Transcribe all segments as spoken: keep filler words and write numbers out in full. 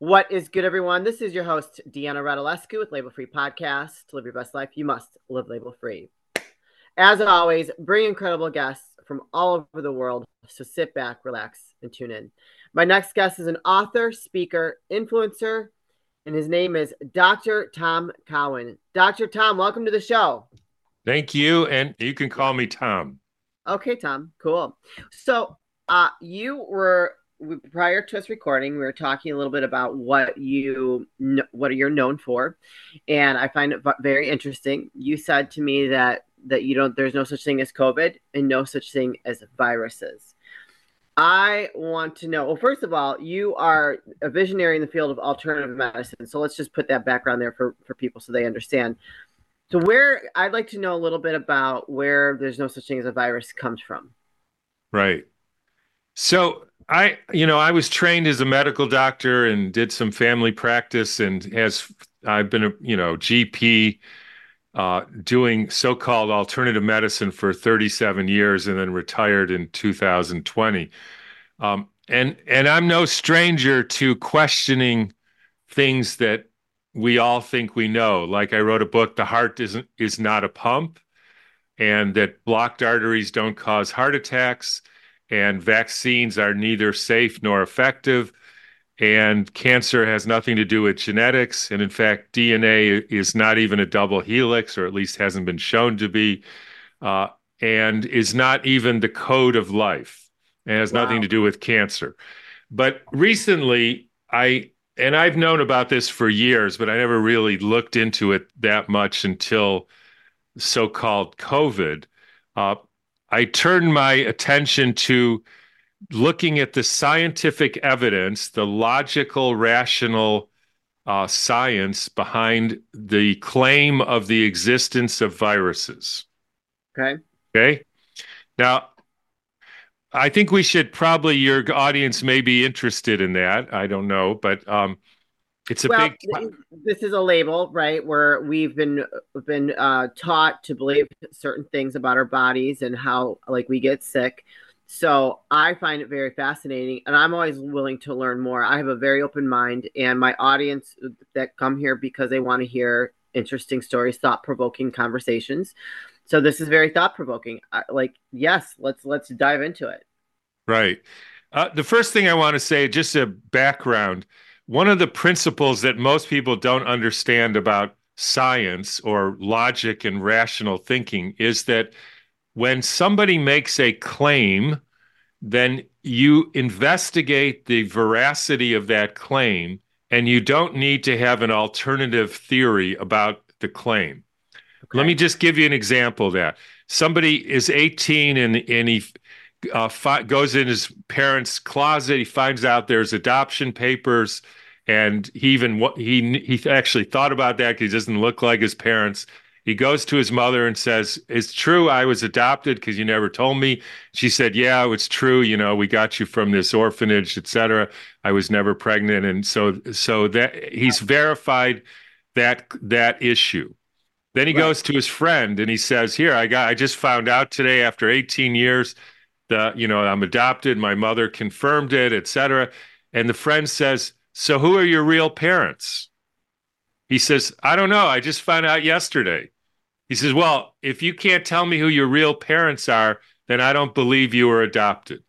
What is good, everyone? This is your host, Deanna Radulescu with Label Free Podcast. To live your best life, you must live label free. As always, bring incredible guests from all over the world. So sit back, relax, and tune in. My next guest is an author, speaker, influencer, and his name is Doctor Tom Cowan. Doctor Tom, welcome to the show. Thank you. And you can call me Tom. Okay, Tom. Cool. So uh, you were... prior to us recording, we were talking a little bit about what you what you're known for, and I find it very interesting. You said to me that that you don't there's no such thing as COVID and no such thing as viruses. I want to know, well, first of all, you are a visionary in the field of alternative medicine, so let's just put that background there for for people so they understand. So where I'd like to know a little bit about where there's no such thing as a virus comes from. Right. So I, you know, I was trained as a medical doctor and did some family practice, and as I've been a, you know, G P uh, doing so-called alternative medicine for thirty-seven years, and then retired in two thousand twenty. Um, and and I'm no stranger to questioning things that we all think we know. Like I wrote a book, The Heart Isn't is Not a Pump, and that blocked arteries don't cause heart attacks, and vaccines are neither safe nor effective, and cancer has nothing to do with genetics. And in fact, D N A is not even a double helix, or at least hasn't been shown to be, uh, and is not even the code of life, and has wow. nothing to do with cancer. But recently, I, and I've known about this for years, but I never really looked into it that much until so-called COVID. Uh, I turned my attention to looking at the scientific evidence, the logical, rational uh, science behind the claim of the existence of viruses. Okay. Okay. Now, I think we should probably, your audience may be interested in that. I don't know, but um, it's a well, big. This is a label, right? Where we've been been uh, taught to believe certain things about our bodies and how, like, we get sick. So I find it very fascinating, and I'm always willing to learn more. I have a very open mind, and my audience that come here because they want to hear interesting stories, thought-provoking conversations. So this is very thought-provoking. Like, yes, let's let's dive into it. Right. Uh, the first thing I want to say, just a background. One of the principles that most people don't understand about science or logic and rational thinking is that when somebody makes a claim, then you investigate the veracity of that claim, and you don't need to have an alternative theory about the claim. Okay. Let me just give you an example of that. Somebody is eighteen and, and he uh, fi- goes in his parents' closet. He finds out there's adoption papers. And he even he he actually thought about that because he doesn't look like his parents. He goes to his mother and says, "It's true I was adopted because you never told me." She said, "Yeah, it's true. You know, we got you from this orphanage, et cetera. I was never pregnant." And so so that he's verified that that issue. Then he right. goes to his friend and he says, "Here, I got I just found out today after eighteen years that, you know, I'm adopted. My mother confirmed it, et cetera" And the friend says, "So who are your real parents?" He says, "I don't know. I just found out yesterday." He says, "Well, if you can't tell me who your real parents are, then I don't believe you were adopted."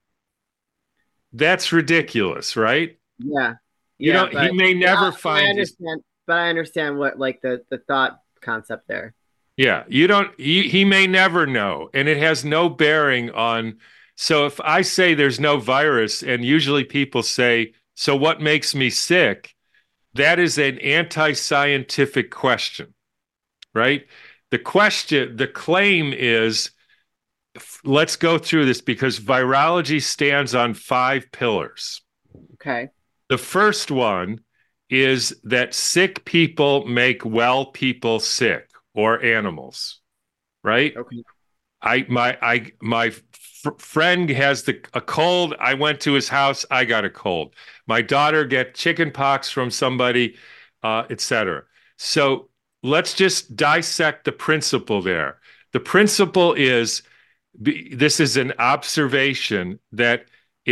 That's ridiculous, right? Yeah. You yeah, know, he may never yeah, find I understand, his... but I understand what, like, the, the thought concept there. Yeah, you don't, he, he may never know, and it has no bearing on. So if I say there's no virus, and usually people say, "So what makes me sick?" That is an anti-scientific question, right? The question, the claim is, let's go through this because virology stands on five pillars. Okay. The first one is that sick people make well people sick, or animals, right? Okay. I my I my f- friend has the a cold. I went to his house. I got a cold. My daughter get chicken pox from somebody, uh, et cetera. So let's just dissect the principle there. The principle is, this is an observation that if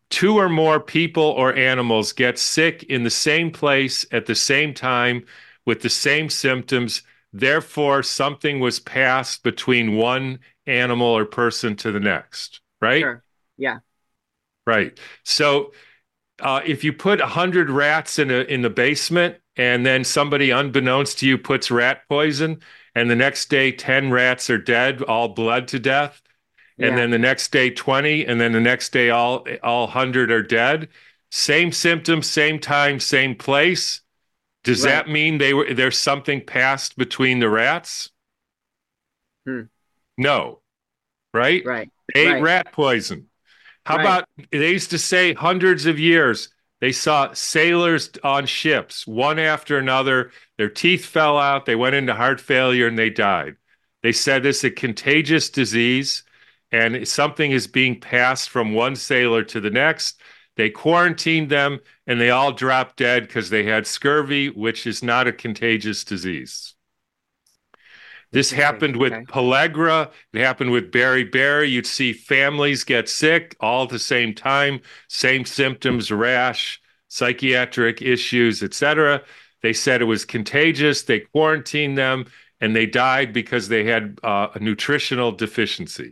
two or more people or animals get sick in the same place at the same time with the same symptoms. Therefore, something was passed between one animal or person to the next, right? Sure. Yeah. Right. So uh, if you put a hundred rats in a in the basement, and then somebody unbeknownst to you puts rat poison, and the next day ten rats are dead, all bled to death, and Yeah. then the next day twenty, and then the next day all all one hundred are dead. Same symptoms, same time, same place. Does Right. that mean they were there's something passed between the rats? Hmm. No, right? Right. They ate Right. rat poison. How Right. about they used to say hundreds of years they saw sailors on ships, one after another. Their teeth fell out, they went into heart failure, and they died. They said this is a contagious disease, and something is being passed from one sailor to the next. They quarantined them, and they all dropped dead because they had scurvy, which is not a contagious disease. This Interesting. happened with Okay. pellagra. It happened with beriberi. You'd see families get sick all at the same time, same symptoms, rash, psychiatric issues, et cetera. They said it was contagious. They quarantined them, and they died because they had uh, a nutritional deficiency.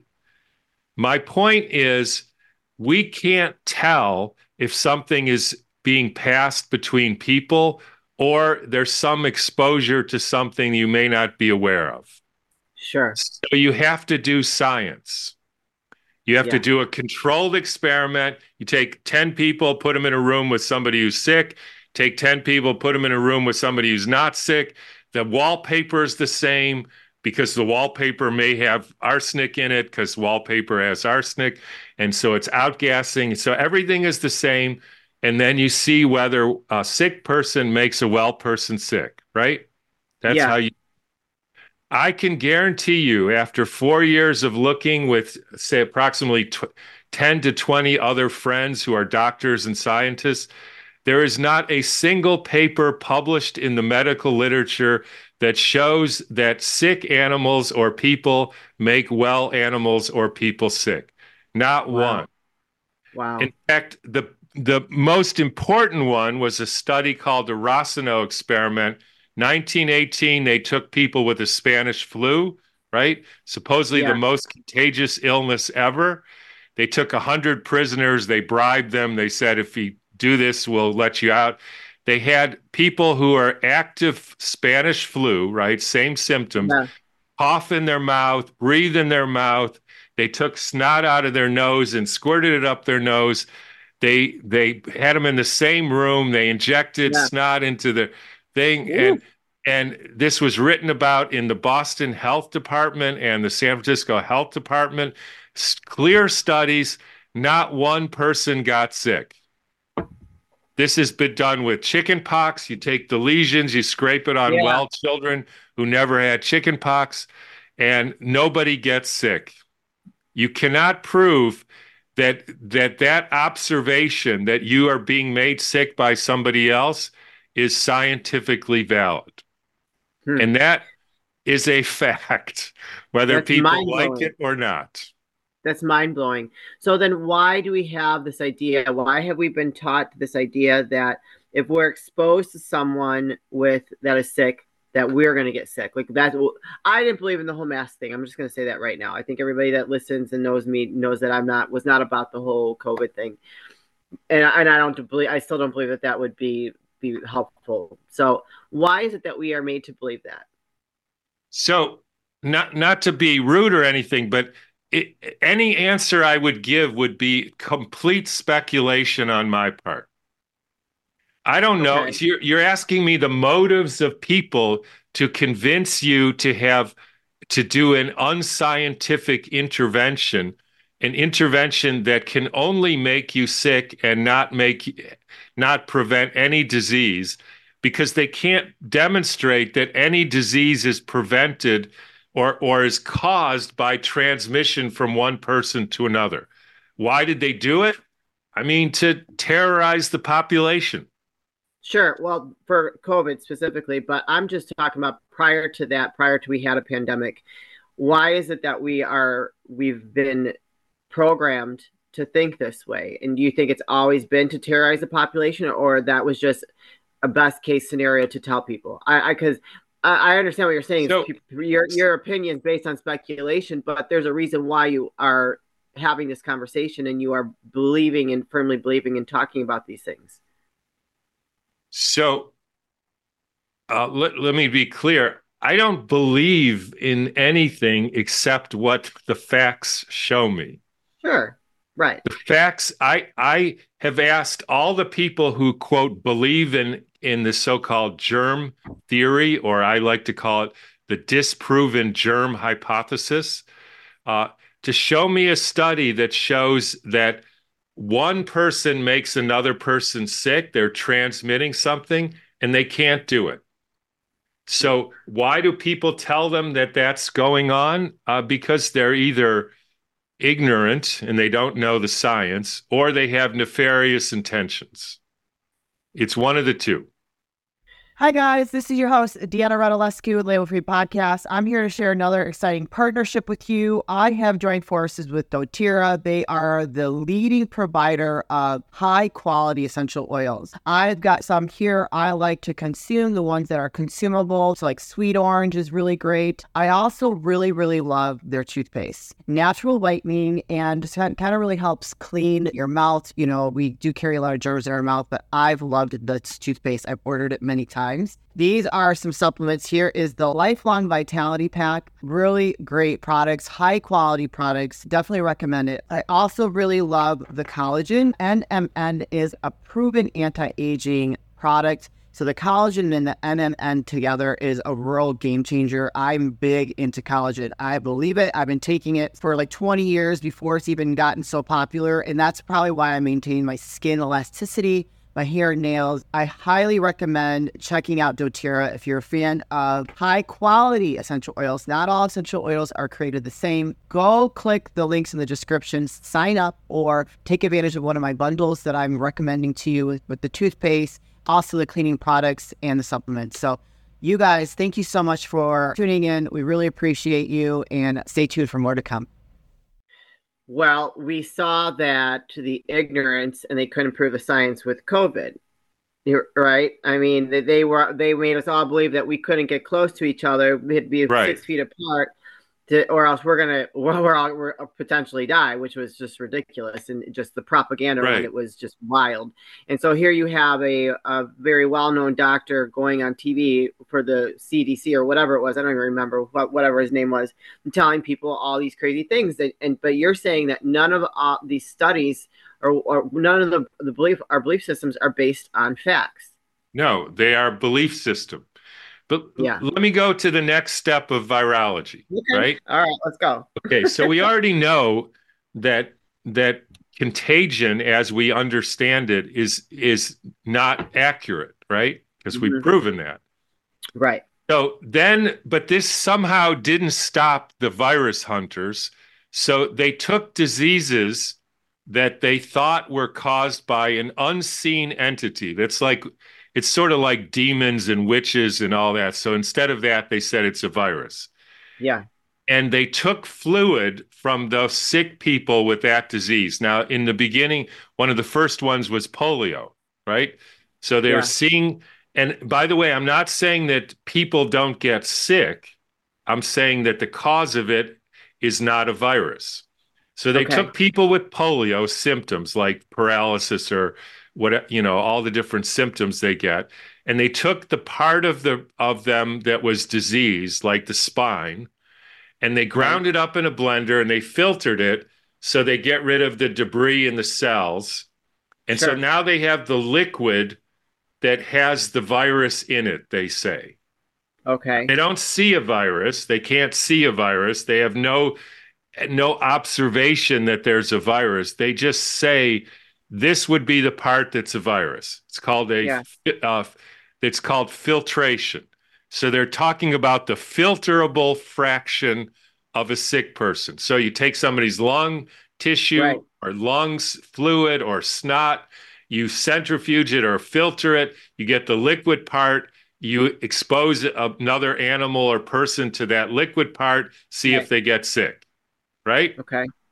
My point is, we can't tell if something is being passed between people or there's some exposure to something you may not be aware of. Sure. So you have to do science. You have to Yeah. do a controlled experiment. You take ten people, put them in a room with somebody who's sick, take ten people, put them in a room with somebody who's not sick. The wallpaper is the same because the wallpaper may have arsenic in it because wallpaper has arsenic. And so it's outgassing. So everything is the same. And then you see whether a sick person makes a well person sick, right? That's Yeah. how you. I can guarantee you, after four years of looking with, say, approximately tw- ten to twenty other friends who are doctors and scientists, there is not a single paper published in the medical literature that shows that sick animals or people make well animals or people sick. Not Wow. one. Wow. In fact, the the most important one was a study called the Rossino experiment. nineteen eighteen, they took people with the Spanish flu, right? Supposedly the Yeah. most contagious illness ever. They took one hundred prisoners, they bribed them, they said, if you do this, we'll let you out. They had people who are active Spanish flu, right? Same symptoms, Yeah. cough in their mouth, breathe in their mouth. They took snot out of their nose and squirted it up their nose. They they had them in the same room. They injected Yeah. snot into the thing, Ooh. and and this was written about in the Boston Health Department and the San Francisco Health Department. S- Clear studies. Not one person got sick. This has been done with chicken pox. You take the lesions, you scrape it on Yeah. well children who never had chicken pox, and nobody gets sick. You cannot prove that that that observation that you are being made sick by somebody else is scientifically valid. Hmm. And that is a fact, whether That's people mind like blowing. it or not. That's mind blowing. So then why do we have this idea? Why have we been taught this idea that if we're exposed to someone with that is sick, that we're going to get sick? Like that, I didn't believe in the whole mask thing. I'm just going to say that right now. I think everybody that listens and knows me knows that I'm not was not about the whole COVID thing, and and I don't believe I still don't believe that that would be be helpful. So why is it that we are made to believe that? So, not not to be rude or anything, but it, any answer I would give would be complete speculation on my part. I don't know. Okay. You're, you're asking me the motives of people to convince you to have to do an unscientific intervention, an intervention that can only make you sick and not make not prevent any disease, because they can't demonstrate that any disease is prevented or or is caused by transmission from one person to another. Why did they do it? I mean, to terrorize the population. Sure. Well, for COVID specifically, but I'm just talking about prior to that, prior to we had a pandemic. Why is it that we are we've been programmed to think this way? And do you think it's always been to terrorize the population, or that was just a best case scenario to tell people? I because I, I, I understand what you're saying. So, Your your opinion is based on speculation, but there's a reason why you are having this conversation and you are believing and firmly believing and talking about these things. so uh, let, let me be clear. I don't believe in anything except what the facts show me. Sure. Right. The facts, I I have asked all the people who, quote, believe in in the so-called germ theory, or I like to call it the disproven germ hypothesis, uh, to show me a study that shows that one person makes another person sick, they're transmitting something, and they can't do it. So why do people tell them that that's going on? Uh, because they're either ignorant and they don't know the science, or they have nefarious intentions. It's one of the two. Hi, guys. This is your host, Deanna Radulescu with Label Free Podcast. I'm here to share another exciting partnership with you. I have joined forces with doTERRA. They are the leading provider of high-quality essential oils. I've got some here I like to consume, the ones that are consumable. So like sweet orange is really great. I also really, really love their toothpaste. Natural whitening and just kind of really helps clean your mouth. You know, we do carry a lot of germs in our mouth, but I've loved this toothpaste. I've ordered it many times. These are some supplements. Here is the Lifelong Vitality Pack. Really great products, high quality products. Definitely recommend it. I also really love the collagen. N M N is a proven anti-aging product. So the collagen and the N M N together is a real game changer. I'm big into collagen. I believe it. I've been taking it for like twenty years before it's even gotten so popular. And that's probably why I maintain my skin elasticity, my hair and nails. I highly recommend checking out doTERRA if you're a fan of high quality essential oils. Not all essential oils are created the same. Go click the links in the description, sign up, or take advantage of one of my bundles that I'm recommending to you with, with the toothpaste, also the cleaning products and the supplements. So you guys, thank you so much for tuning in. We really appreciate you, and stay tuned for more to come. Well, we saw that to the ignorance, and they couldn't prove the science with COVID, right? I mean, they, they were they made us all believe that we couldn't get close to each other; we'd be Right. six feet apart, to, or else we're gonna well, we're all we're potentially die, which was just ridiculous, and just the propaganda around Right. it was just wild. And so here you have a, a very well-known doctor going on T V for the C D C or whatever it was. I don't even remember what whatever his name was, and telling people all these crazy things. That, and but you're saying that none of uh, these studies or, or none of the the belief our belief systems are based on facts. No, they are belief system. But Yeah. let me go to the next step of virology, Okay. right? All right, let's go. Okay, so we already know that that contagion, as we understand it, is is not accurate, right? Because we've Mhm. proven that. Right. So then, but this somehow didn't stop the virus hunters. So they took diseases that they thought were caused by an unseen entity. That's like, it's sort of like demons and witches and all that. So instead of that, they said it's a virus. Yeah. And they took fluid from those sick people with that disease. Now, in the beginning, one of the first ones was polio, right? So they Yeah. were seeing, and by the way, I'm not saying that people don't get sick. I'm saying that the cause of it is not a virus. So they Okay. took people with polio symptoms like paralysis or what, you know, all the different symptoms they get, and they took the part of the of them that was diseased, like the spine, and they ground it up in a blender and they filtered it so they get rid of the debris in the cells. And so Sure. now they have the liquid that has the virus in it, they say. Okay. They don't see a virus. They can't see a virus. They have no no observation that there's a virus. They just say this would be the part that's a virus. It's called a Yeah. uh, it's called filtration. So they're talking about the filterable fraction of a sick person. So you take somebody's lung tissue Right. or lungs fluid or snot, you centrifuge it or filter it, you get the liquid part, you expose another animal or person to that liquid part, see if Right. they get sick, right? Okay.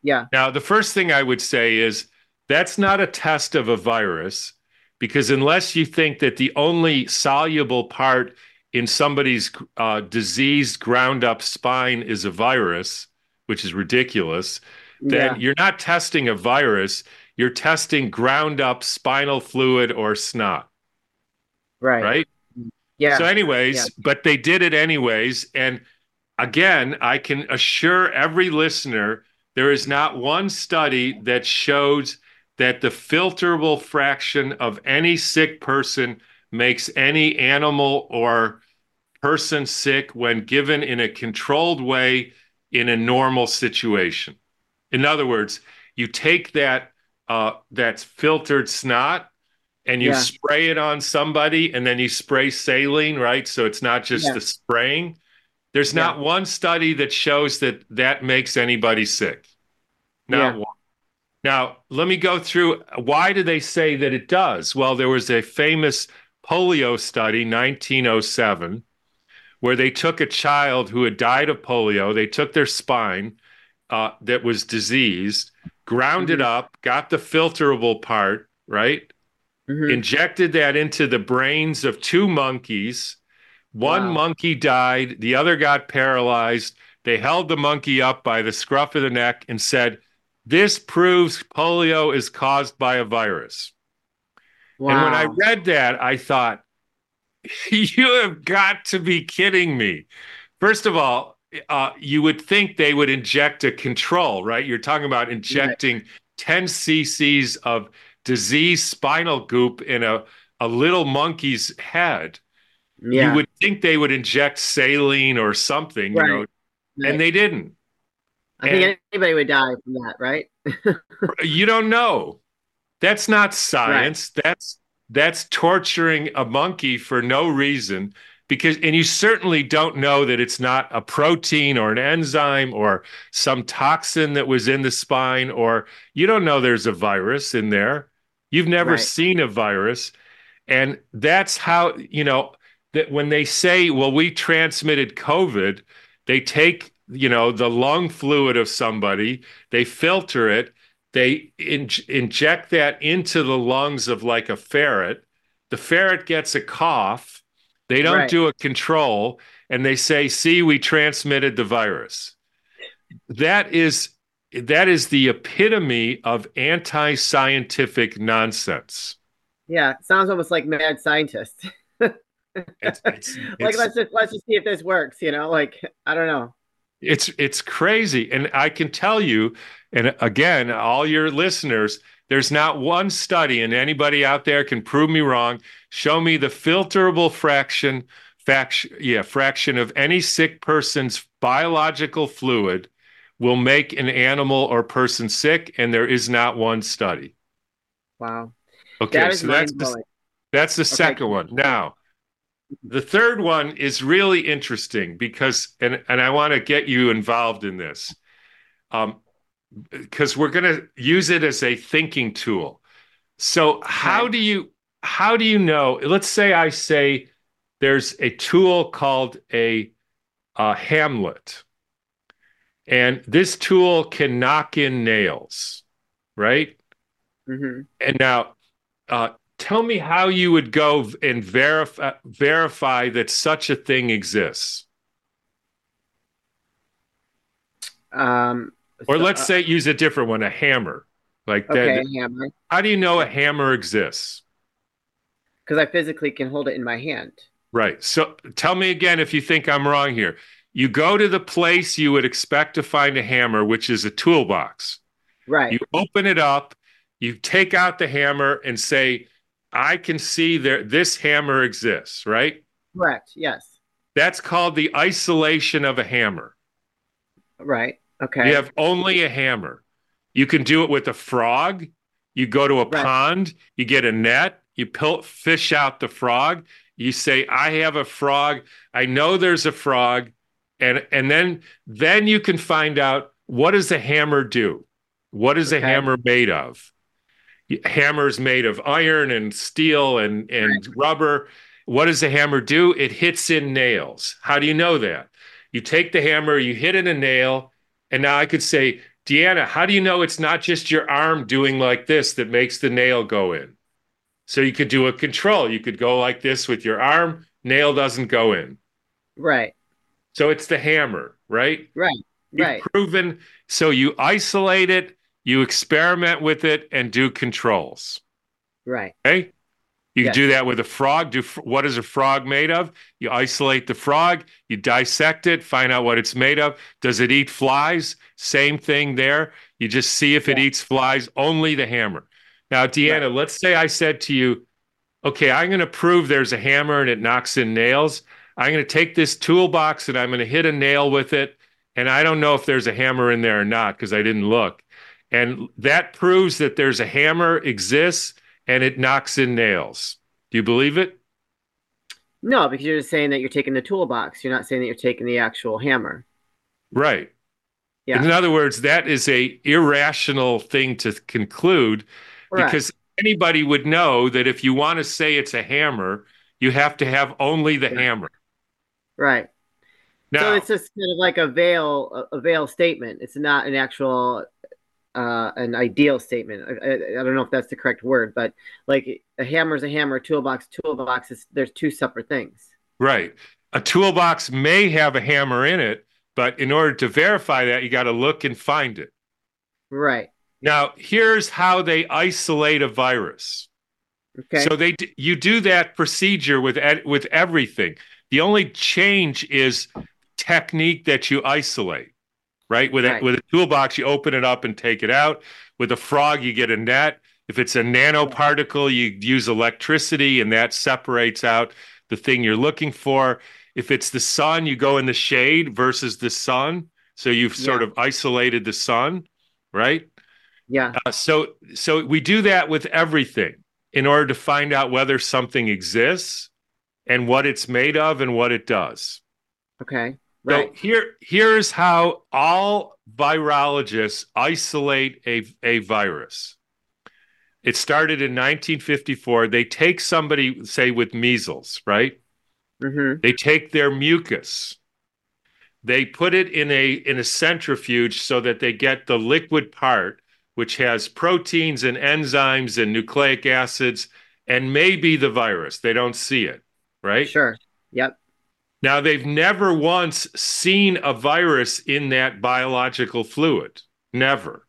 Yeah. Now, the first thing I would say is that's not a test of a virus, because unless you think that the only soluble part in somebody's uh, diseased, ground up spine is a virus, which is ridiculous, then Yeah. you're not testing a virus. You're testing ground up spinal fluid or snot, Right. right? Yeah. So, Yeah. anyways, but they did it anyways. And again, I can assure every listener there is not one study that shows that the filterable fraction of any sick person makes any animal or person sick when given in a controlled way in a normal situation. In other words, you take that uh, that's filtered snot and you Yeah. spray it on somebody, and then you spray saline, right? So it's not just Yeah. the spraying. There's Yeah. not one study that shows that that makes anybody sick. Not Yeah. one. Now, let me go through why do they say that it does? Well, there was a famous polio study, nineteen oh seven, where they took a child who had died of polio. They took their spine uh, that was diseased, ground it Hmm. up, got the filterable part, right? Hmm. Injected that into the brains of two monkeys. One Wow. monkey died, the other got paralyzed. They held the monkey up by the scruff of the neck and said, "This proves polio is caused by a virus." And when I Wow. read that, I thought, you have got to be kidding me. First of all, uh, you would think they would inject a control, right? You're talking about Right. injecting ten cc's of diseased spinal goop in a, a little monkey's head. You Yeah. would think they would inject saline or something, you know, Right. and Right. they didn't. I And think anybody would die from that, right? you don't know. That's not Right. science. That's that's torturing a monkey for no reason, because and you certainly don't know that it's not a protein or an enzyme or some toxin that was in the spine, or you don't know there's a virus in there. You've never Right. seen a virus. And that's how, you know, that when they say, well, we transmitted COVID, they take, you know, the lung fluid of somebody, they filter it, they in- inject that into the lungs of like a ferret. The ferret gets a cough. They don't Right. do a control, and they say, see, we transmitted the virus. That is that is the epitome of anti-scientific nonsense. Yeah. Sounds almost like mad scientist. It's it's Like it's let's just let's just see if this works, you know? Like I don't know. it's it's crazy. And I can tell you, and again, all your listeners, there's not one study, and anybody out there can prove me wrong. Show me the filterable fraction, faction, yeah, fraction of any sick person's biological fluid will make an animal or person sick, and there is not one study. Wow. Okay, That is so that's mind the, blowing. that's the Okay. second one. Now, the third one is really interesting because, and, and I want to get you involved in this, um, because we're going to use it as a thinking tool. So how Okay. do you how do you know? Let's say I say there's a tool called a, uh Hamlet, and this tool can knock in nails, right? Hmm. And now, uh, tell me how you would go and verify verify that such a thing exists. Um. Or So, let's uh, say use a different one, a hammer. Like okay. that. Hammer. How do you know a hammer exists? Because I physically can hold it in my hand. Right. So tell me again if you think I'm wrong here. You go to the place you would expect to find a hammer, which is a toolbox. Right. You open it up, you take out the hammer and say, I can see there this hammer exists, right? Correct. Yes. That's called the isolation of a hammer. Right. You Okay. have only a hammer. You can do it with a frog. You go to a Right. pond, you get a net, you pill, fish out the frog. You say, I have a frog. I know there's a frog. And, and then, then you can find out, what does a hammer do? What is a Okay. hammer made of? Hammer's made of iron and steel and, and rubber. What does a hammer do? It hits in nails. How do you know that? You take the hammer, you hit in a nail, and now I could say, Deanna, how do you know it's not just your arm doing like this that makes the nail go in? So you could do a control. You could go like this with your arm, nail doesn't go in. Right. So it's the hammer, right? Right. You've Right. proven. So you isolate it, you experiment with it, and do controls. Right. Okay? You Yes. can do that with a frog. Do what is a frog made of? You isolate the frog, you dissect it, find out what it's made of. Does it eat flies? Same thing there. You just see if it Yeah. eats flies, only the hammer. Now, Deanna, Right. let's say I said to you, okay, I'm going to prove there's a hammer and it knocks in nails. I'm going to take this toolbox and I'm going to hit a nail with it. And I don't know if there's a hammer in there or not because I didn't look. And that proves that there's a hammer exists and it knocks in nails. Do you believe it? No, because you're just saying that you're taking the toolbox. You're not saying that you're taking the actual hammer. Right. Yeah. In other words, that is a irrational thing to conclude Correct. because anybody would know that if you want to say it's a hammer, you have to have only the Yeah. hammer. Right. Now, So it's just kind of like a veil, a veil statement. It's not an actual, uh, an ideal statement. I, I, I don't know if that's the correct word, but like a hammer is a hammer, toolbox, toolbox is there's two separate things. right. A toolbox may have a hammer in it, but in order to verify that, you got to look and find it. Right. Now, here's how they isolate a virus. Okay. So they d- you do that procedure with ed- with everything. The only change is technique that you isolate, right? With a, Right. with a toolbox, you open it up and take it out. With a frog, you get a net. If it's a nanoparticle, you use electricity and that separates out the thing you're looking for. If it's the sun, you go in the shade versus the sun. So you've sort Yeah. of isolated the sun, right? Yeah. Uh, so so we do that with everything in order to find out whether something exists and what it's made of and what it does. Okay. Right. So here here's how all virologists isolate a, a virus. It started in nineteen fifty-four. They take somebody, say, with measles, right? Mm-hmm. They take their mucus. They put it in a in a centrifuge so that they get the liquid part, which has proteins and enzymes and nucleic acids, and maybe the virus. They don't see it, right? Sure. Yep. Now, they've never once seen a virus in that biological fluid. Never.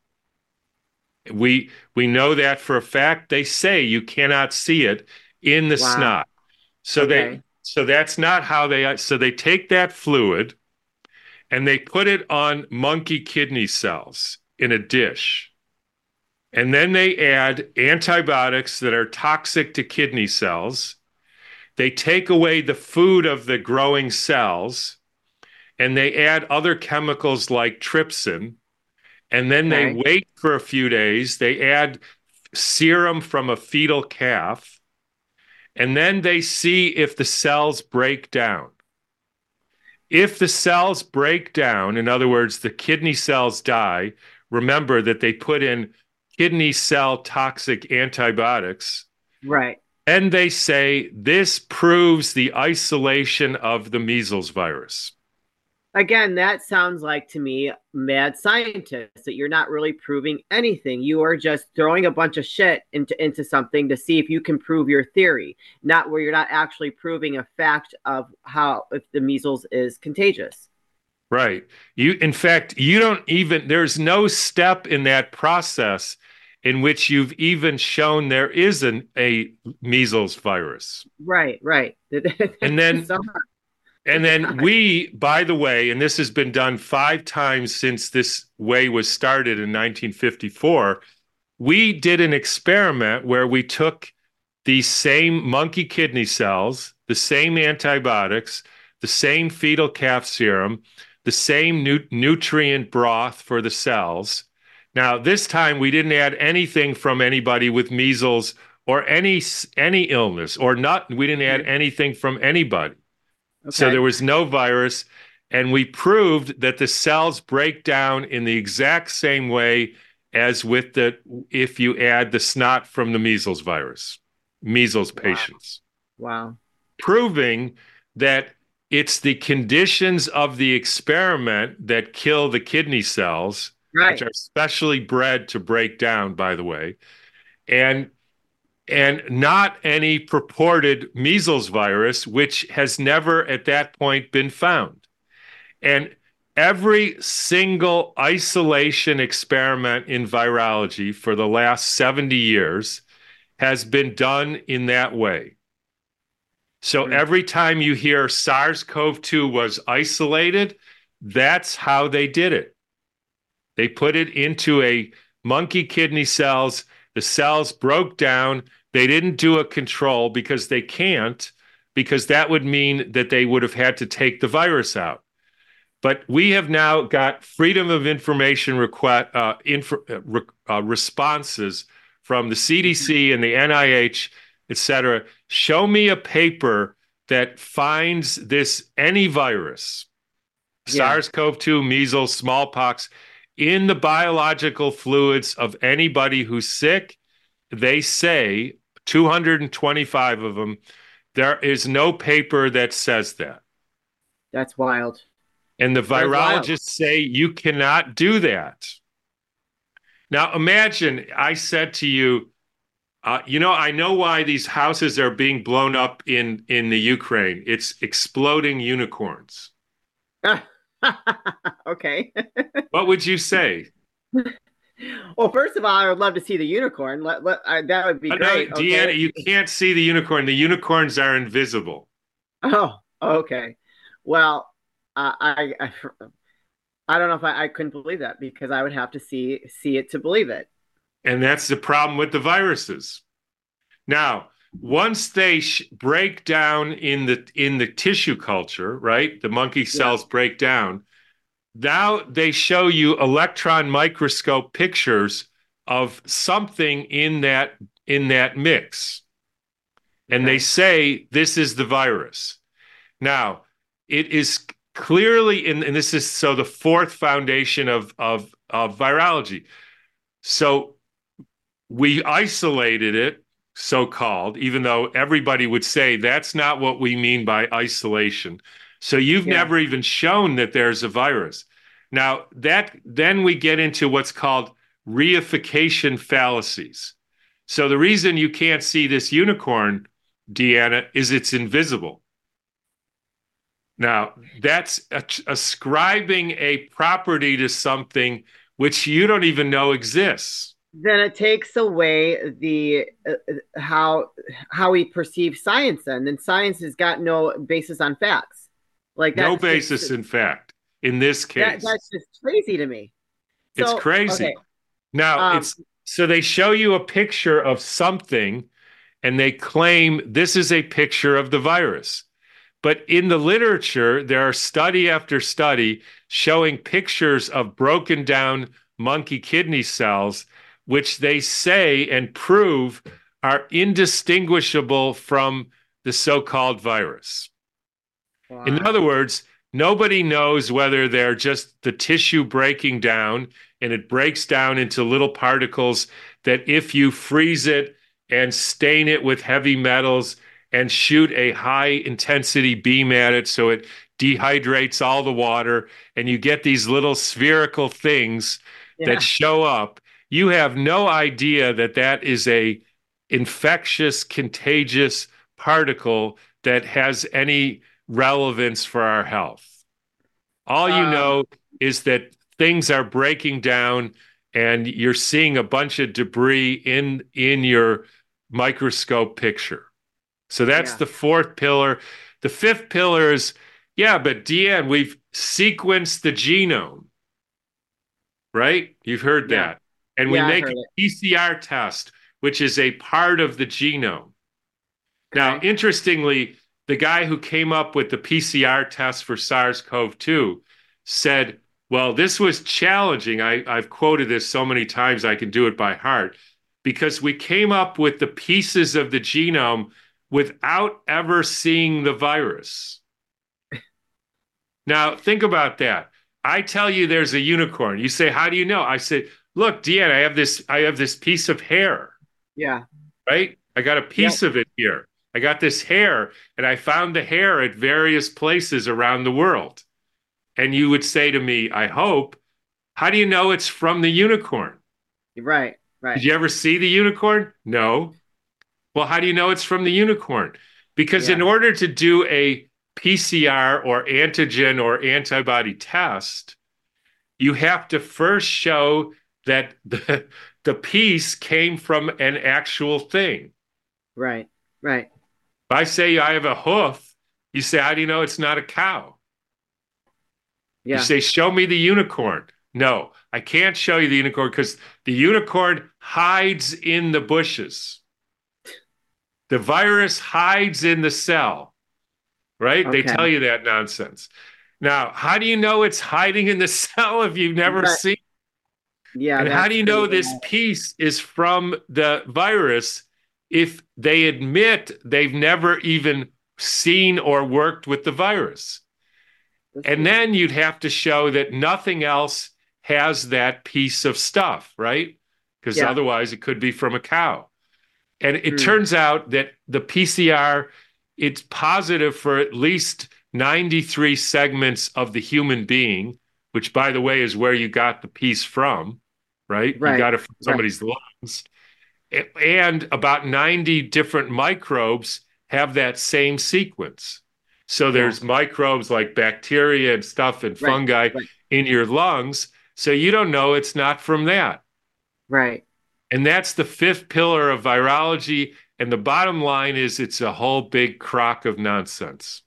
We we know that for a fact. They say you cannot see it in the Wow. snot. So Okay. they so that's not how they so they take that fluid and they put it on monkey kidney cells in a dish. And then they add antibiotics that are toxic to kidney cells. They take away the food of the growing cells, and they add other chemicals like trypsin. And then they Okay. wait for a few days. They add serum from a fetal calf. And then they see if the cells break down. If the cells break down, in other words, the kidney cells die, remember that they put in kidney cell toxic antibiotics, Right. and they say this proves the isolation of the measles virus. Again, that sounds like to me mad scientists that you're not really proving anything. You are just throwing a bunch of shit into into something to see if you can prove your theory, not where you're not actually proving a fact of how if the measles is contagious. Right. You, in fact, you don't even, there's no step in that process in which you've even shown there is an, a measles virus. Right, right. And then So- And then we, by the way, and this has been done five times since this way was started in nineteen fifty-four, we did an experiment where we took these same monkey kidney cells, the same antibiotics, the same fetal calf serum, the same nu- nutrient broth for the cells. Now, this time we didn't add anything from anybody with measles or any any illness, or not. We didn't add anything from anybody. So Okay. there was no virus, and we proved that the cells break down in the exact same way as with the if you add the snot from the measles virus, measles Wow. patients, Wow. proving that it's the conditions of the experiment that kill the kidney cells, Right. which are specially bred to break down, by the way, and and not any purported measles virus, which has never at that point been found. And every single isolation experiment in virology for the last seventy years has been done in that way. So every time you hear SARS-CoV two was isolated, that's how they did it. They put it into a monkey kidney cells. The cells broke down. They didn't do a control because they can't, because that would mean that they would have had to take the virus out. But we have now got freedom of information request, uh, inf- uh, responses from the C D C and the N I H, et cetera. Show me a paper that finds this, any virus, yeah. SARS-CoV two, measles, smallpox, in the biological fluids of anybody who's sick. They say, two hundred twenty-five of them, there is no paper that says that. That's wild. And the virologists say you cannot do that. Now, imagine I said to you, uh, you know, I know why these houses are being blown up in, in the Ukraine. It's exploding unicorns. Okay. What would you say? Well, first of all, I would love to see the unicorn. Let, let, uh, that would be oh, great. No, Deanna, okay. You can't see the unicorn. The unicorns are invisible. Oh, okay. Well, uh, I, I I don't know if I, I couldn't believe that, because I would have to see see it to believe it. And that's the problem with the viruses. Now, once they sh- break down in the in the tissue culture, right? The monkey cells yeah. break down. Now they show you electron microscope pictures of something in that in that mix. And okay. they say this is the virus. Now, it is clearly in, and this is so the fourth foundation of, of, of virology. So we isolated it, so-called, even though everybody would say that's not what we mean by isolation. So you've yeah. never even shown that there's a virus. Now, that then we get into what's called reification fallacies. So the reason you can't see this unicorn, Deanna, is it's invisible. Now, that's a, ascribing a property to something which you don't even know exists. Then it takes away the uh, how how we perceive science. Then, then science has got no basis on facts. Like that's no basis just, in fact. In this case, that, that's just crazy to me. So, it's crazy. Okay. Now, um, it's so they show you a picture of something, and they claim this is a picture of the virus. But in the literature, there are study after study showing pictures of broken down monkey kidney cells, which they say and prove are indistinguishable from the so-called virus. Wow. In other words, nobody knows whether they're just the tissue breaking down, and it breaks down into little particles that if you freeze it and stain it with heavy metals and shoot a high intensity beam at it so it dehydrates all the water, and you get these little spherical things yeah. that show up. You have no idea that that is a infectious, contagious particle that has any relevance for our health. All you um, know is that things are breaking down, and you're seeing a bunch of debris in, in your microscope picture. So that's yeah. the fourth pillar. The fifth pillar is, yeah, but Deanne, we've sequenced the genome, right? You've heard yeah. that. And we yeah, make a P C R test, which is a part of the genome. Okay. Now, interestingly, the guy who came up with the P C R test for SARS-CoV two said, well, this was challenging. I, I've quoted this so many times I can do it by heart, because we came up with the pieces of the genome without ever seeing the virus. Now, think about that. I tell you there's a unicorn. You say, how do you know? I say, look, Deanne, I have this, I have this piece of hair. Yeah. Right? I got a piece yep. of it here. I got this hair, and I found the hair at various places around the world. And you would say to me, I hope How do you know it's from the unicorn? Right, right. Did you ever see the unicorn? No. Well, how do you know it's from the unicorn? Because Yeah. in order to do a P C R or antigen or antibody test, you have to first show that the, the piece came from an actual thing. Right, right. If I say I have a hoof, you say, how do you know it's not a cow? Yeah. You say, show me the unicorn. No, I can't show you the unicorn because the unicorn hides in the bushes. The virus hides in the cell, right? Okay. They tell you that nonsense. Now, how do you know it's hiding in the cell if you've never Right. seen it? Yeah. And how do you know pretty this bad. piece is from the virus if they admit they've never even seen or worked with the virus? That's And weird. then you'd have to show that nothing else has that piece of stuff, right? Because Yeah. otherwise it could be from a cow. And it Hmm. turns out that the P C R, it's positive for at least ninety-three segments of the human being, which, by the way, is where you got the piece from, right? You Right, got it from right. somebody's lungs. A- And about ninety different microbes have that same sequence. So there's microbes like bacteria and stuff and Right, fungi right. in your lungs. So you don't know it's not from that. Right. And that's the fifth pillar of virology. And the bottom line is it's a whole big crock of nonsense.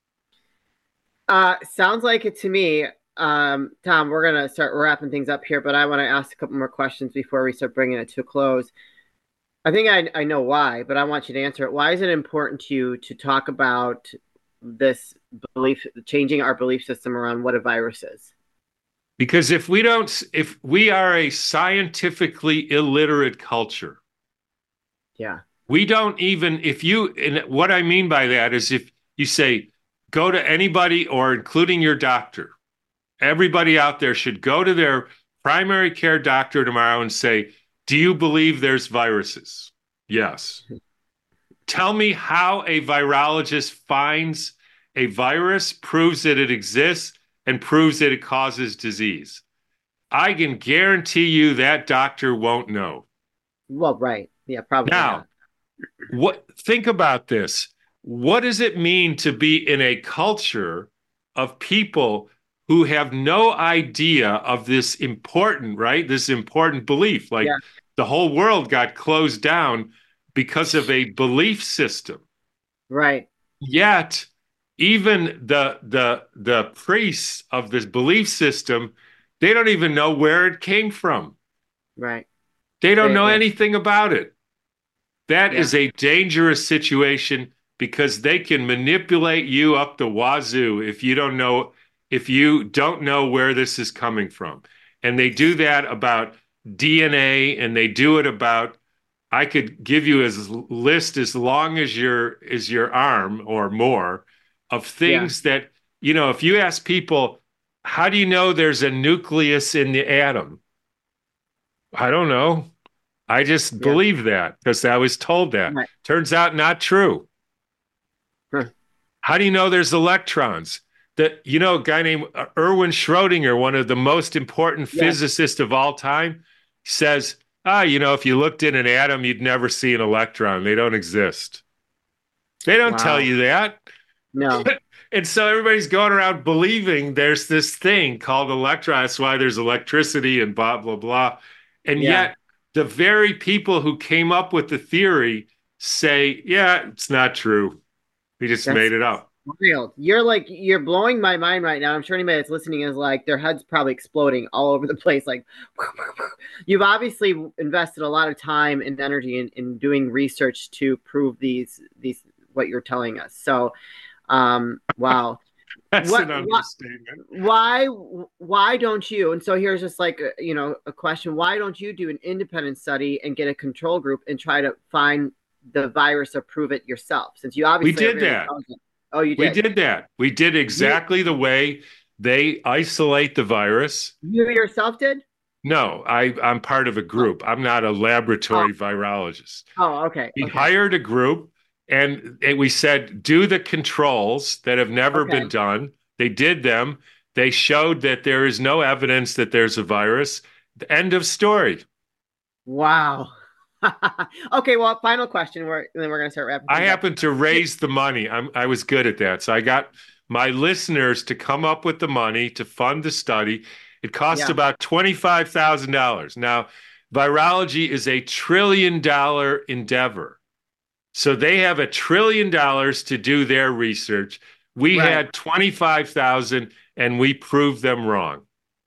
Uh, sounds like it to me. Um, Tom, we're gonna start wrapping things up here, but I want to ask a couple more questions before we start bringing it to a close. I think I, I know why, but I want you to answer it. Why is it important to you to talk about this belief, changing our belief system around what a virus is? Because if we don't, if we are a scientifically illiterate culture, Yeah. we don't even, if you, and what I mean by that is if you say, go to anybody or including your doctor, everybody out there should go to their primary care doctor tomorrow and say, do you believe there's viruses? Yes. Tell me how a virologist finds a virus, proves that it exists, and proves that it causes disease. I can guarantee you that doctor won't know. Well, right. Yeah, probably Now, not. what think about this. What does it mean to be in a culture of people who have no idea of this important, right? This important belief. Like Yeah. the whole world got closed down because of a belief system. Right. Yet, even the the the priests of this belief system, they don't even know where it came from. Right. They don't They- know yeah. anything about it. That Yeah. is a dangerous situation because they can manipulate you up the wazoo if you don't know if you don't know where this is coming from. And they do that about D N A and they do it about I could give you a list as long as your as your arm or more of things that, you know, if you ask people, how do you know there's a nucleus in the atom? I don't know. I just Yeah. believe that because I was told that. Right. Turns out not true. Huh. How do you know there's electrons? That you know, a guy named Erwin Schrödinger, one of the most important Yeah. physicists of all time, says, ah, you know, if you looked in an atom, you'd never see an electron. They don't exist. They don't Wow. tell you that. No. And so everybody's going around believing there's this thing called electron. That's why there's electricity and blah, blah, blah. And Yeah. yet the very people who came up with the theory say, yeah, it's not true. We just That's- made it up. Wild. You're like you're blowing my mind right now. I'm sure anybody that's listening is like their head's probably exploding all over the place. Like you've obviously invested a lot of time and energy in, in doing research to prove these these what you're telling us. So um wow. That's What- an what- understatement. Why why don't you? And so here's just like a, you know a question. Why don't you do an independent study and get a control group and try to find the virus or prove it yourself? Since you obviously We are did very that. intelligent. Oh, you We did. did that. We did exactly the way they isolate the virus. You yourself did? No, I, I'm part of a group. I'm not a laboratory virologist. Oh, okay. We okay. hired a group and, and we said, do the controls that have never Okay. been done. They did them. They showed that there is no evidence that there's a virus. The end of story. Wow. Okay, well, final question. We're, then we're going to start wrapping I things up. happened to raise the money. I'm, I was good at that. So I got my listeners to come up with the money to fund the study. It cost Yeah. about twenty-five thousand dollars. Now, virology is a trillion dollar endeavor. So they have a trillion dollars to do their research. We Right. had twenty-five thousand and we proved them wrong.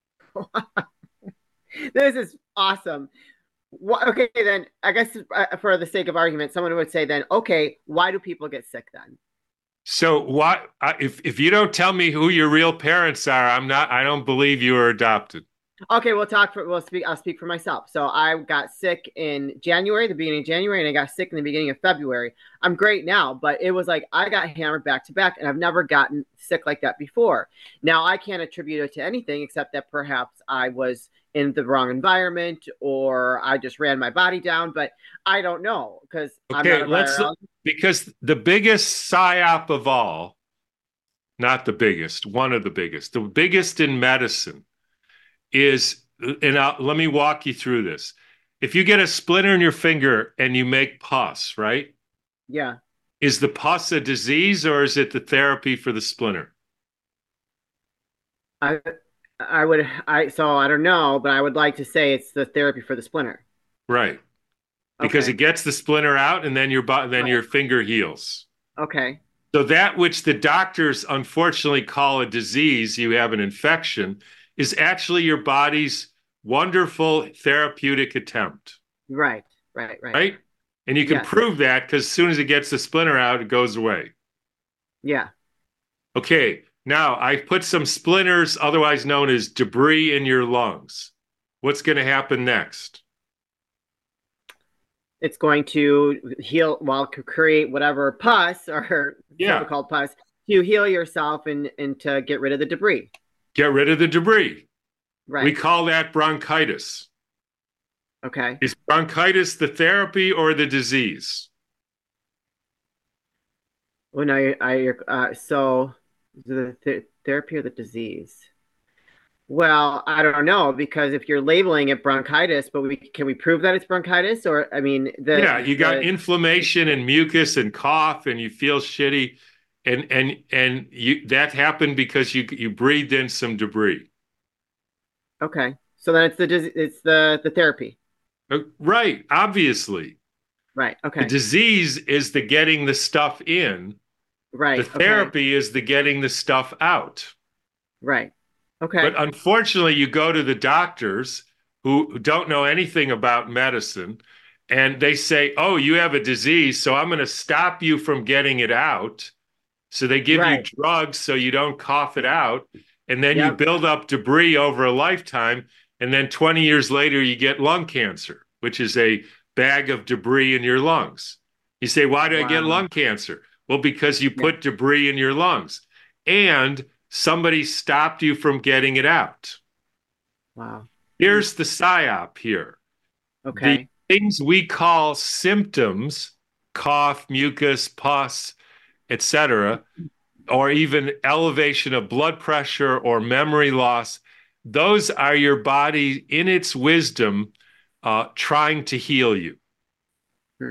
This is awesome. What, okay, then I guess uh, for the sake of argument, someone would say then, okay, why do people get sick then? So what if if you don't tell me who your real parents are, I'm not I don't believe you were adopted. Okay, we'll talk for we'll speak I'll speak for myself. So I got sick in January, the beginning of January, and I got sick in the beginning of February. I'm great now, but it was like I got hammered back to back, and I've never gotten sick like that before. Now I can't attribute it to anything except that perhaps I was in the wrong environment or I just ran my body down, but I don't know because Okay, I'm not a let's virologist. because the biggest psyop of all, not the biggest, one of the biggest, the biggest in medicine is, and I'll, let me walk you through this. If you get a splinter in your finger and you make pus, right? Yeah. Is the pus a disease or is it the therapy for the splinter? I I would I so I don't know, but I would like to say it's the therapy for the splinter. Right. Because Okay. it gets the splinter out and then your bo- then Right. your finger heals. Okay. So that which the doctors unfortunately call a disease, you have an infection, is actually your body's wonderful therapeutic attempt, Right. Right. Right. right? And you can Yes. prove that because as soon as it gets the splinter out, it goes away. Yeah. Okay, now I put some splinters, otherwise known as debris, in your lungs. What's going to happen next? It's going to heal, well, c- create whatever pus or Yeah. so-called pus to heal yourself and and to get rid of the debris. Get rid of the debris. We Right. call that bronchitis. Okay. Is bronchitis the therapy or the disease? Well, now you I uh, so the th therapy or the disease. Well, I don't know because if you're labeling it bronchitis, but we can we prove that it's bronchitis or I mean the Yeah, you got the inflammation and mucus and cough and you feel shitty and and and you that happened because you you breathed in some debris. okay. So then it's the dis- it's the the therapy. Uh, Right, obviously. Right. The Okay. disease is the getting the stuff in. Right. The Okay. therapy is the getting the stuff out. Right. Okay. But unfortunately, you go to the doctors who don't know anything about medicine, and they say, "Oh, you have a disease, so I'm going to stop you from getting it out." So they give you Right. drugs so you don't cough it out, and then you Yep. build up debris over a lifetime, and then twenty years later you get lung cancer, which is a bag of debris in your lungs. You say, "Why did I get Wow. lung cancer?" Well, because you Yeah. put debris in your lungs, and somebody stopped you from getting it out. Wow. Here's the psyop here. The Okay. things we call symptoms, cough, mucus, pus, et cetera, or even elevation of blood pressure or memory loss, those are your body in its wisdom uh, trying to heal you. Hmm.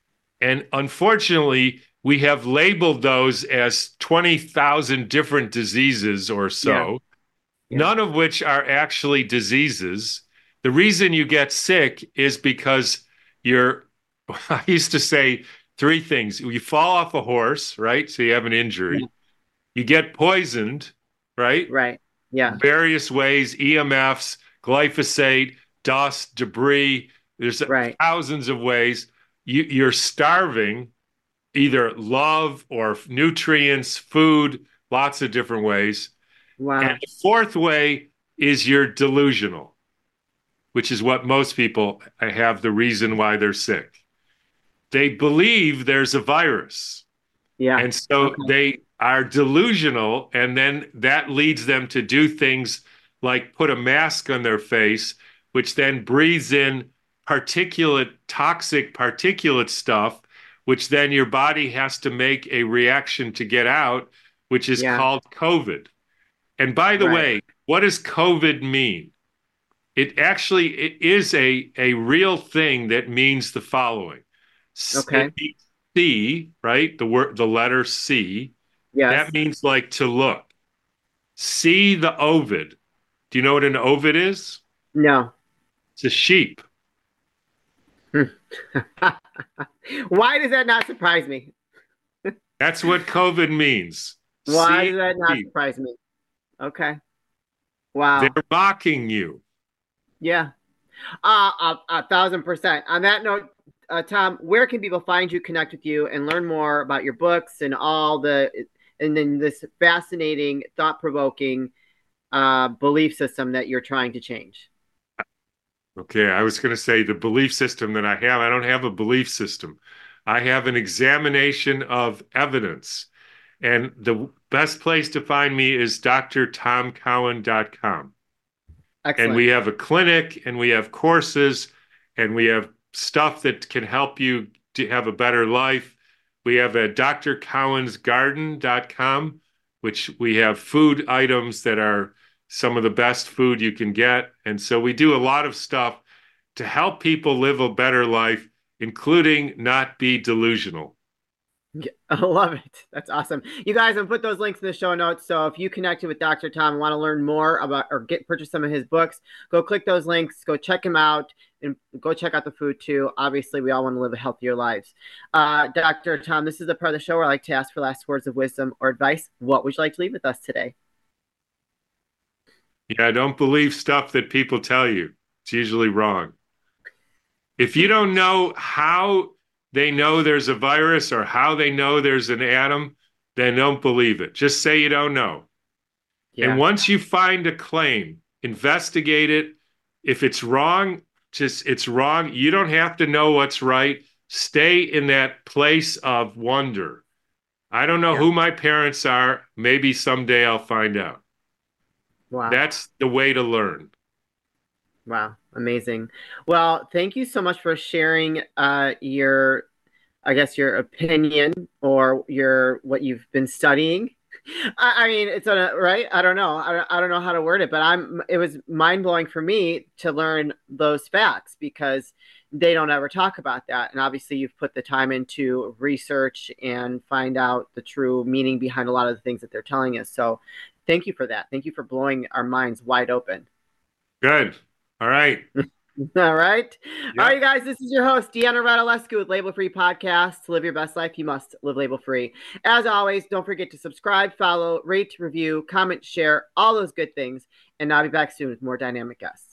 And unfortunately, we have labeled those as twenty thousand different diseases or so, Yeah. none of which are actually diseases. The reason you get sick is because you're, I used to say three things. You fall off a horse, right? So you have an injury. Yeah. You get poisoned, right? Right. Yeah. Various ways, E M Fs, glyphosate, dust, debris. There's Right. thousands of ways. You, you're starving, either love or nutrients, food, lots of different ways. Wow. And the fourth way is you're delusional, which is what most people have the reason why they're sick. They believe there's a virus. Yeah. And so Okay. they are delusional, and then that leads them to do things like put a mask on their face, which then breathes in particulate, toxic particulate stuff, which then your body has to make a reaction to get out, which is Yeah. called COVID. And by the Right. way, what does COVID mean? It actually it is a, a real thing that means the following. Okay. It means C, right? The word, the letter C. Yes. That means like to look. See the ovid. Do you know what an ovid is? No. It's a sheep. Why does that not surprise me? That's what COVID means. Why See does that not sheep. surprise me? Okay. Wow. They're mocking you. Yeah. Uh, a, a thousand percent. On that note, uh, Tom, where can people find you, connect with you, and learn more about your books and all the, and then this fascinating, thought-provoking uh, belief system that you're trying to change? Okay, I was going to say the belief system that I have. I don't have a belief system. I have an examination of evidence. And the best place to find me is d r tom cowan dot com. Excellent. And we have a clinic and we have courses and we have stuff that can help you to have a better life. We have a d r cowans garden dot com, which we have food items that are some of the best food you can get. And so we do a lot of stuff to help people live a better life, including not be delusional. I love it. That's awesome. You guys, I'll put those links in the show notes. So if you connected with Doctor Tom and want to learn more about or get purchase some of his books, go click those links, go check him out, and go check out the food too. Obviously, we all want to live a healthier lives. Uh, Doctor Tom, this is the part of the show where I like to ask for last words of wisdom or advice. What would you like to leave with us today? Yeah, don't believe stuff that people tell you. It's usually wrong. If you don't know how they know there's a virus or how they know there's an atom, then don't believe it. Just say you don't know. Yeah. And once you find a claim, investigate it. If it's wrong, just it's wrong. You don't have to know what's right. Stay in that place of wonder. I don't know yeah. who my parents are. Maybe someday I'll find out. Wow. That's the way to learn. Wow. Amazing. Well, thank you so much for sharing uh, your, I guess, your opinion or your what you've been studying. I, I mean, it's a right. I don't know. I, I don't know how to word it, but I'm. It was mind blowing for me to learn those facts because they don't ever talk about that. And obviously, you've put the time into research and find out the true meaning behind a lot of the things that they're telling us. So, thank you for that. Thank you for blowing our minds wide open. Good. All right. All right. Yep. All right, guys. This is your host, Deanna Radulescu with Label Free Podcast. To live your best life, you must live label free. As always, don't forget to subscribe, follow, rate, review, comment, share, all those good things. And I'll be back soon with more dynamic guests.